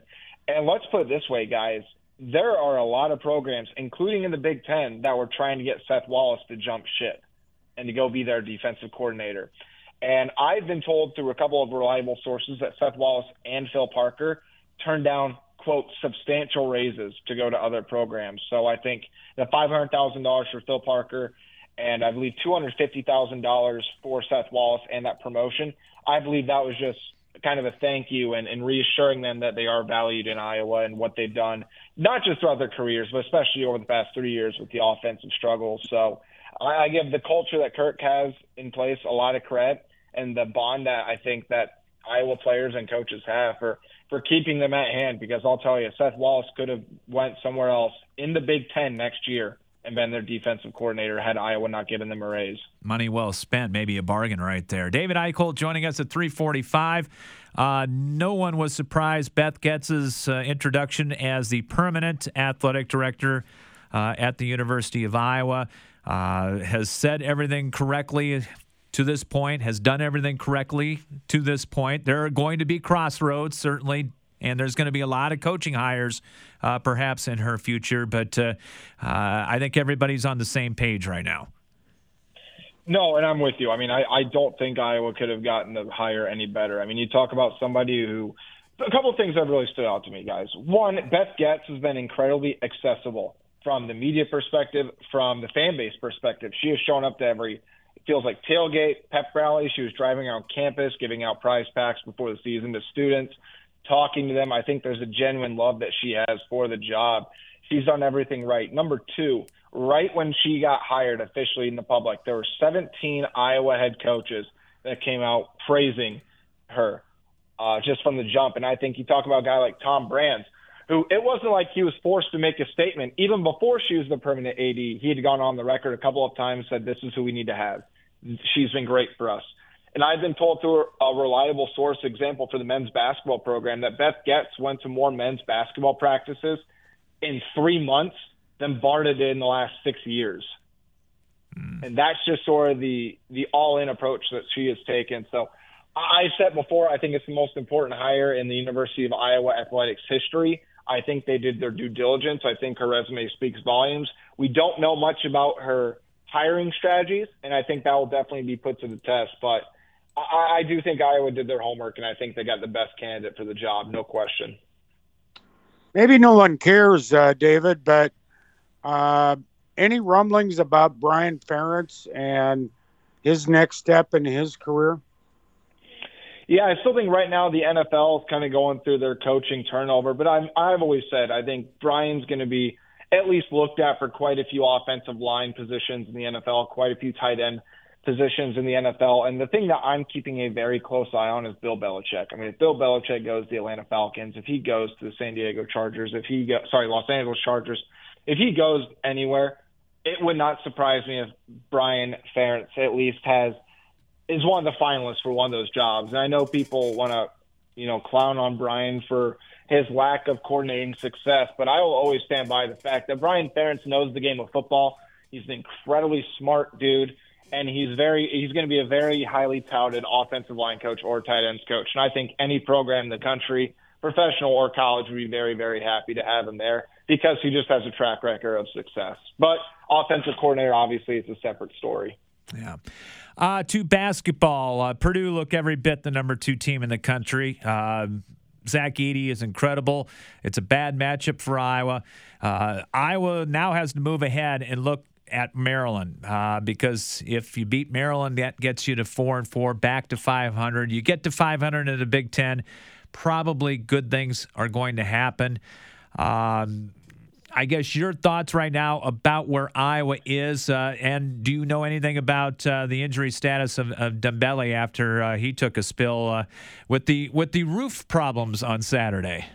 Speaker 13: And let's put it this way, guys. There are a lot of programs, including in the Big Ten, that were trying to get Seth Wallace to jump ship and to go be their defensive coordinator. And I've been told through a couple of reliable sources that Seth Wallace and Phil Parker turned down, quote, substantial raises to go to other programs. So I think the five hundred thousand dollars for Phil Parker and I believe two hundred fifty thousand dollars for Seth Wallace and that promotion, I believe that was just kind of a thank you and, and reassuring them that they are valued in Iowa and what they've done, not just throughout their careers, but especially over the past three years with the offensive struggles. So I, I give the culture that Kirk has in place a lot of credit, and the bond that I think that Iowa players and coaches have for, for keeping them at hand, because I'll tell you, Seth Wallace could have went somewhere else in the Big Ten next year and been their defensive coordinator had Iowa not given them a raise.
Speaker 2: Money well spent, maybe a bargain right there. David Eichholt joining us at three forty-five. Uh, no one was surprised Beth Goetz's uh, introduction as the permanent athletic director uh, at the University of Iowa. Uh, has said everything correctly to this point, has done everything correctly to this point. There are going to be crossroads, certainly, and there's going to be a lot of coaching hires uh, perhaps in her future, but uh, uh, I think everybody's on the same page right now.
Speaker 13: No, and I'm with you. I mean, I, I don't think Iowa could have gotten the hire any better. I mean, you talk about somebody who – a couple of things that really stood out to me, guys. One, Beth Goetz has been incredibly accessible from the media perspective, from the fan base perspective. She has shown up to every – it feels like tailgate, pep rally. She was driving around campus, giving out prize packs before the season to students, talking to them. I think there's a genuine love that she has for the job. She's done everything right. Number two, right when she got hired officially in the public, there were seventeen Iowa head coaches that came out praising her uh, just from the jump. And I think you talk about a guy like Tom Brands, who it wasn't like he was forced to make a statement. Even before she was the permanent A D, he had gone on the record a couple of times, said this is who we need to have. She's been great for us. And I've been told through a reliable source example for the men's basketball program that Beth Goetz went to more men's basketball practices in three months than Barta did in the last six years. Mm. And that's just sort of the, the all-in approach that she has taken. So I said before, I think it's the most important hire in the University of Iowa athletics history. I think they did their due diligence. I think her resume speaks volumes. We don't know much about her hiring strategies, and I think that will definitely be put to the test. But I, I do think Iowa did their homework, and I think they got the best candidate for the job, no question.
Speaker 3: Maybe no one cares, uh, David, but uh, any rumblings about Brian Ferentz and his next step in his career?
Speaker 13: Yeah, I still think right now the N F L is kind of going through their coaching turnover, but I'm, I've always said I think Brian's going to be at least looked at for quite a few offensive line positions in the N F L, quite a few tight end positions in the N F L. And the thing that I'm keeping a very close eye on is Bill Belichick. I mean, if Bill Belichick goes to the Atlanta Falcons, if he goes to the San Diego Chargers, if he go, sorry, Los Angeles Chargers, if he goes anywhere, it would not surprise me if Brian Ferentz at least has is one of the finalists for one of those jobs. And I know people want to, you know, clown on Brian for his lack of coordinating success, but I will always stand by the fact that Brian Ferentz knows the game of football. He's an incredibly smart dude, and he's very he's going to be a very highly touted offensive line coach or tight ends coach. And I think any program in the country, professional or college, would be very, very happy to have him there because he just has a track record of success. But offensive coordinator, obviously, it's a separate story.
Speaker 2: Yeah. Uh, to basketball, uh, Purdue look every bit the number two team in the country. Uh, Zach Edey is incredible. It's a bad matchup for Iowa. Uh, Iowa now has to move ahead and look at Maryland uh, because if you beat Maryland, that gets you to four and four, back to five hundred. You get to five hundred in the Big Ten, probably good things are going to happen. Um, I guess your thoughts right now about where Iowa is, uh, and do you know anything about uh, the injury status of, of Dembele after uh, he took a spill uh, with the with the roof problems on Saturday?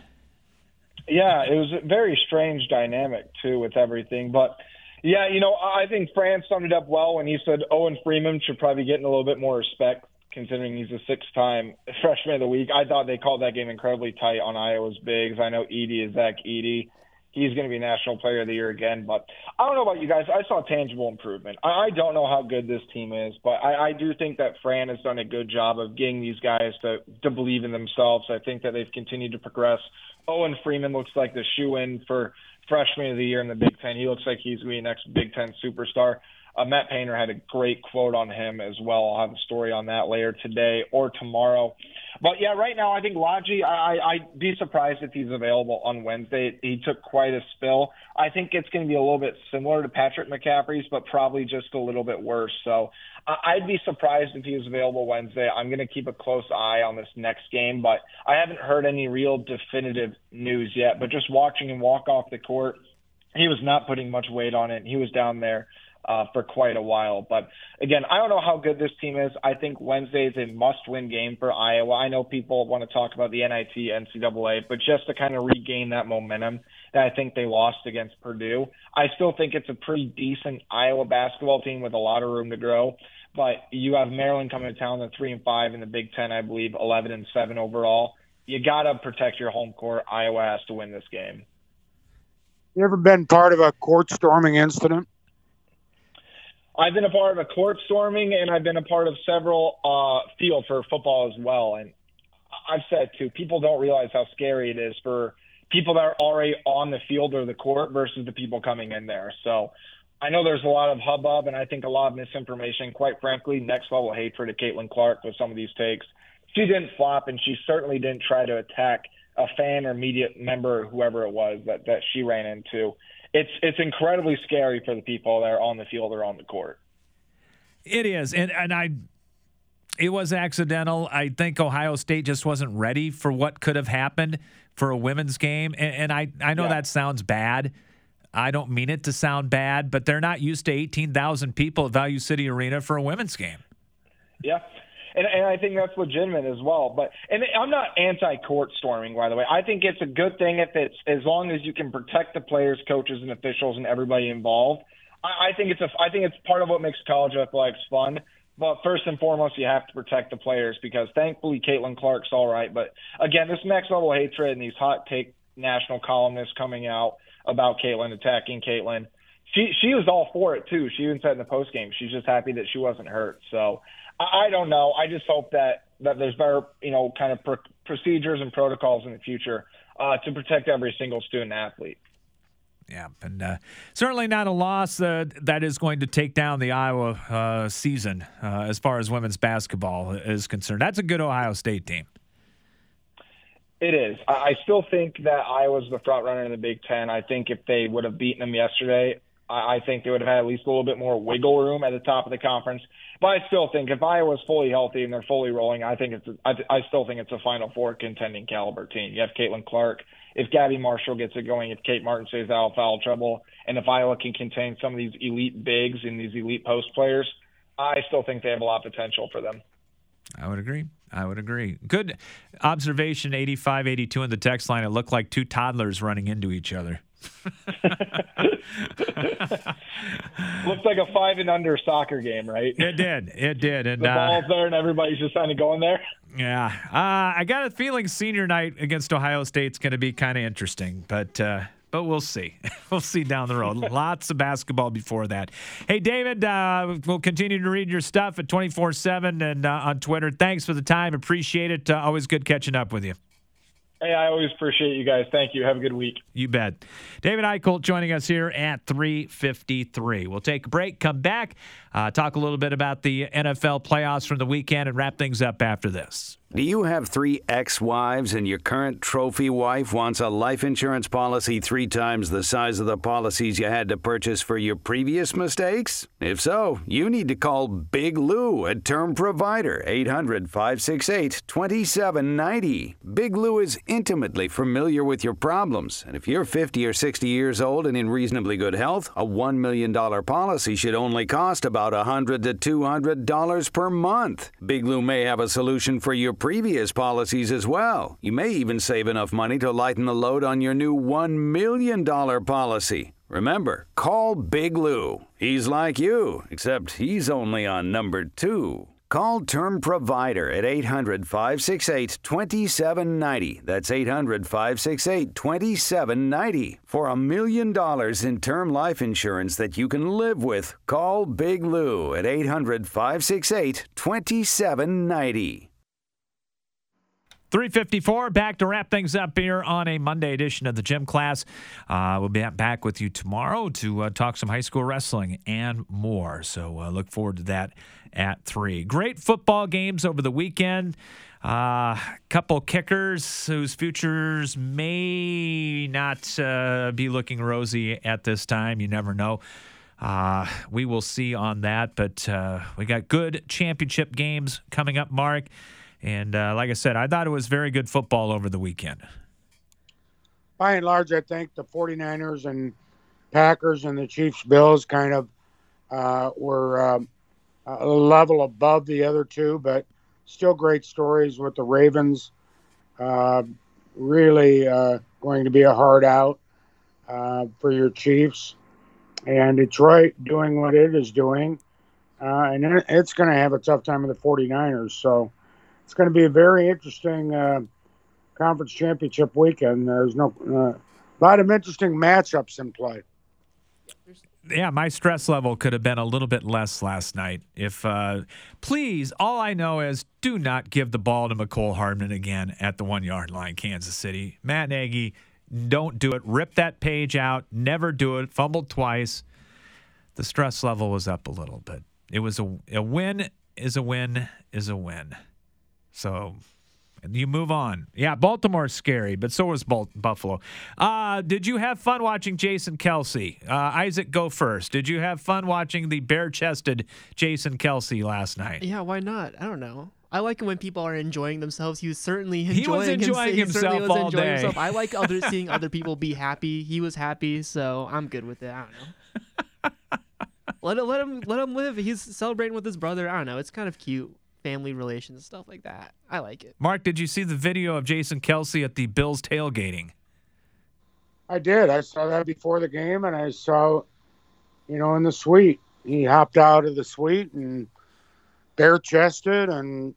Speaker 13: Yeah, it was a very strange dynamic too with everything, but yeah, you know, I think Fran summed it up well when he said Owen Freeman should probably get a little bit more respect considering he's a six-time freshman of the week. I thought they called that game incredibly tight on Iowa's bigs. I know Edey is Zach Edey. he's going to be National Player of the Year again. But I don't know about you guys. I saw tangible improvement. I, I don't know how good this team is, but I, I do think that Fran has done a good job of getting these guys to, to believe in themselves. I think that they've continued to progress. Owen Freeman looks like the shoe-in for Freshman of the Year in the Big Ten. He looks like he's going to be the next Big Ten superstar. Uh, Matt Painter had a great quote on him as well. I'll have a story on that later today or tomorrow. But, yeah, right now I think Lodgy, I, I'd be surprised if he's available on Wednesday. He took quite a spill. I think it's going to be a little bit similar to Patrick McCaffrey's, but probably just a little bit worse. So uh, I'd be surprised if he was available Wednesday. I'm going to keep a close eye on this next game, but I haven't heard any real definitive news yet. But just watching him walk off the court, he was not putting much weight on it. He was down there Uh, for quite a while. But again, I don't know how good this team is. I think Wednesday is a must-win game for Iowa. I know people want to talk about the N I T, N C double A, but just to kind of regain that momentum that I think they lost against Purdue, I still think it's a pretty decent Iowa basketball team with a lot of room to grow. But you have Maryland coming to town, they're three and five in the Big Ten, I believe, eleven and seven overall. You got to protect your home court. Iowa has to win this game.
Speaker 3: You ever been part of a court storming incident?
Speaker 13: I've been a part of a court storming, and I've been a part of several uh, field for football as well. And I've said, too, people don't realize how scary it is for people that are already on the field or the court versus the people coming in there. So I know there's a lot of hubbub, and I think a lot of misinformation. Quite frankly, next level hatred of Caitlin Clark with some of these takes. She didn't flop, and she certainly didn't try to attack a fan or media member, whoever it was, that, that she ran into. It's it's incredibly scary for the people that are on the field or on the court.
Speaker 2: It is, and and I, it was accidental. I think Ohio State just wasn't ready for what could have happened for a women's game, and, and I I know
Speaker 13: Yeah.
Speaker 2: that sounds bad. I don't mean it to sound bad, but they're not used to eighteen thousand people at Value City Arena for a women's game.
Speaker 13: Yeah. And, and I think that's legitimate as well. But and I'm not anti-court storming, by the way. I think it's a good thing if it's as long as you can protect the players, coaches, and officials and everybody involved. I, I think it's a I think it's part of what makes college athletics fun. But first and foremost, you have to protect the players because thankfully Caitlin Clark's all right. But again, this next level hatred and these hot take national columnists coming out about Caitlin, attacking Caitlin. She she was all for it too. She even said in the post game she's just happy that she wasn't hurt. So. I don't know. I just hope that, that there's better, you know, kind of pr- procedures and protocols in the future uh, to protect every single student athlete.
Speaker 2: Yeah, and uh, certainly not a loss uh, that is going to take down the Iowa uh, season uh, as far as women's basketball is concerned. That's a good Ohio State team.
Speaker 13: It is. I, I still think that Iowa's the front runner in the Big Ten. I think if they would have beaten them yesterday, I, I think they would have had at least a little bit more wiggle room at the top of the conference. But I still think if Iowa's fully healthy and they're fully rolling, I think it's. A, I, I still think it's a Final Four contending caliber team. You have Caitlin Clark. If Gabby Marshall gets it going, if Kate Martin stays out of foul trouble, and if Iowa can contain some of these elite bigs and these elite post players, I still think they have a lot of potential for them.
Speaker 2: I would agree. I would agree. Good observation, eighty-five eighty-two in the text line. It looked like two toddlers running into each other.
Speaker 13: Looks like a five and under soccer game, right?
Speaker 2: It did. It did. And
Speaker 13: the
Speaker 2: uh,
Speaker 13: ball's there and everybody's just kind of going there.
Speaker 2: Yeah. Uh, I got a feeling senior night against Ohio State's going to be kind of interesting, but uh, but we'll see. We'll see down the road. Lots of basketball before that. Hey, David, uh, we'll continue to read your stuff at twenty-four seven and uh, on Twitter. Thanks for the time. Appreciate it. Uh, always good catching up with you.
Speaker 13: Hey, I always appreciate you guys. Thank you. Have a good week.
Speaker 2: You bet. David Eichholt joining us here at three fifty-three. We'll take a break, come back, uh, talk a little bit about the N F L playoffs from the weekend, and wrap things up after this.
Speaker 14: Do you have three ex-wives and your current trophy wife wants a life insurance policy three times the size of the policies you had to purchase for your previous mistakes? If so, you need to call Big Lou at Term Provider, eight hundred, five six eight, two seven nine zero. Big Lou is intimately familiar with your problems, and if you're fifty or sixty years old and in reasonably good health, a one million dollars policy should only cost about one hundred to two hundred dollars per month. Big Lou may have a solution for your previous policies as well. You may even save enough money to lighten the load on your new one million dollars policy. Remember, call Big Lou. He's like you, except he's only on number two. Call Term Provider at eight hundred, five six eight, two seven nine zero. That's eight hundred, five six eight, two seven nine zero. For a million dollars in term life insurance that you can live with, call Big Lou at eight hundred, five six eight, two seven nine zero.
Speaker 2: three fifty-four, back to wrap things up here on a Monday edition of the Gym Class. Uh, we'll be back with you tomorrow to uh, talk some high school wrestling and more. So uh, look forward to that at three. Great football games over the weekend. A uh, couple kickers whose futures may not uh, be looking rosy at this time. You never know. Uh, we will see on that. But uh, we got good championship games coming up, Mark. And uh, like I said, I thought it was very good football over the weekend.
Speaker 3: By and large, I think the 49ers and Packers and the Chiefs-Bills kind of uh, were um, a level above the other two, but still great stories with the Ravens. Uh, really uh, going to be a hard out uh, for your Chiefs. And Detroit doing what it is doing. Uh, and it's going to have a tough time with the 49ers. So it's going to be a very interesting uh, conference championship weekend. There's no uh, a lot of interesting matchups in play.
Speaker 2: Yeah, my stress level could have been a little bit less last night. If uh, please, all I know is do not give the ball to McCole Hardman again at the one-yard line, Kansas City. Matt Nagy, don't do it. Rip that page out. Never do it. Fumbled twice. The stress level was up a little bit. It was a, a win is a win is a win. So you move on. Yeah, Baltimore's scary, but so was Bal- Buffalo. Uh, did you have fun watching Jason Kelce? Uh, Isaac, go first. Did you have fun watching the bare-chested Jason Kelce last night?
Speaker 4: Yeah, why not? I don't know. I like it when people are enjoying themselves. He was certainly enjoying,
Speaker 2: he was enjoying
Speaker 4: himself.
Speaker 2: himself
Speaker 4: he was
Speaker 2: all
Speaker 4: enjoying
Speaker 2: day.
Speaker 4: Himself. I like other seeing other people be happy. He was happy, so I'm good with it. I don't know. let it, let him let him live. He's celebrating with his brother. I don't know. It's kind of cute. Family relations and stuff like that. I like it.
Speaker 2: Mark, did you see the video of Jason Kelce at the Bills tailgating?
Speaker 3: I did. I saw that before the game, and I saw, you know, in the suite. He hopped out of the suite and bare-chested, and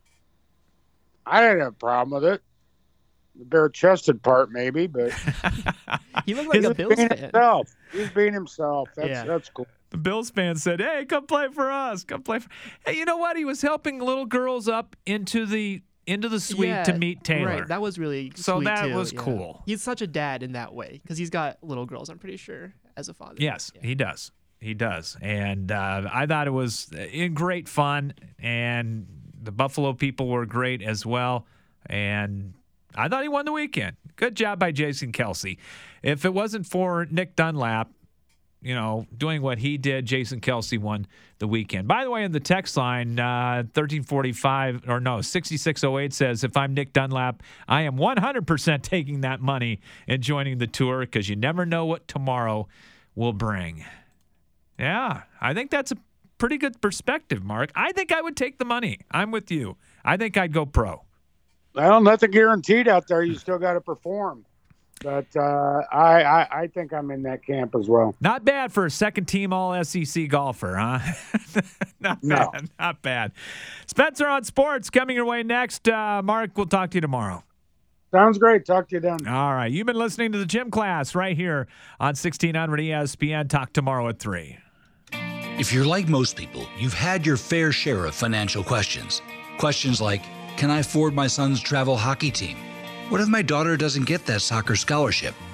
Speaker 3: I didn't have a problem with it. The bare-chested part, maybe, but
Speaker 4: he looked like a Bills
Speaker 3: being
Speaker 4: fan.
Speaker 3: Himself. He's being himself. That's
Speaker 4: Yeah.
Speaker 3: that's cool.
Speaker 2: The Bills fan said, hey, come play for us. Come play for Hey, you know what? He was helping little girls up into the into the suite
Speaker 4: Yeah,
Speaker 2: to meet Taylor.
Speaker 4: Right, that was really
Speaker 2: So
Speaker 4: sweet
Speaker 2: that
Speaker 4: too,
Speaker 2: was
Speaker 4: yeah.
Speaker 2: cool.
Speaker 4: He's such a dad in that way because he's got little girls, I'm pretty sure, as a father.
Speaker 2: Yes, he does. He does. And uh, I thought it was in great fun, and the Buffalo people were great as well. And I thought he won the weekend. Good job by Jason Kelce. If it wasn't for Nick Dunlap, you know, doing what he did, Jason Kelce won the weekend. By the way, in the text line, uh, thirteen forty-five, or no, sixty-six oh eight says, if I'm Nick Dunlap, I am one hundred percent taking that money and joining the tour because you never know what tomorrow will bring. Yeah, I think that's a pretty good perspective, Mark. I think I would take the money. I'm with you. I think I'd go pro.
Speaker 3: Well, nothing guaranteed out there. You still got to perform. But uh, I, I I think I'm in that camp as well.
Speaker 2: Not bad for a second-team All-S E C golfer, huh? Not
Speaker 3: No.
Speaker 2: bad. Not bad. Spencer on Sports coming your way next. Uh, Mark, we'll talk to you tomorrow.
Speaker 3: Sounds great. Talk to you then.
Speaker 2: All right. You've been listening to the Gym Class right here on sixteen hundred E S P N. Talk tomorrow at three.
Speaker 15: If you're like most people, you've had your fair share of financial questions. Questions like, can I afford my son's travel hockey team? What if my daughter doesn't get that soccer scholarship?